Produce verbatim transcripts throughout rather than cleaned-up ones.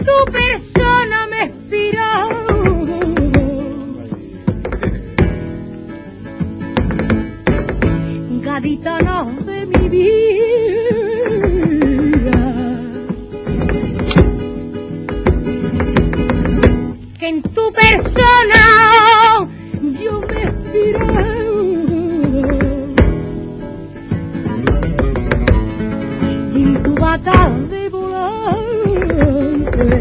tu persona me inspiró. Gaditano de mi vida, que en tu persona yo me inspiré, y en tu bata de volante,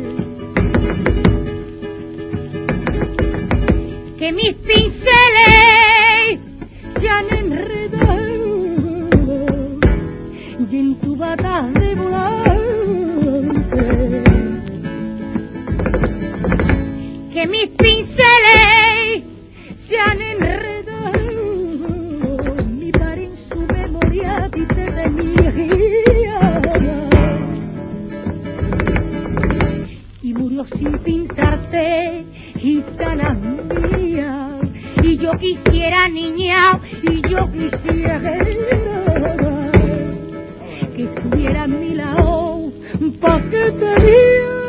que mis pinceles se han enredado, y en tu bata de volante, que mis pinceles se han enredado, mi padre en su memoria dice de mí, y murió sin pintarte, gitana mía, y yo quisiera, niña, y yo quisiera que estuviera a mi lado, pa' que te diera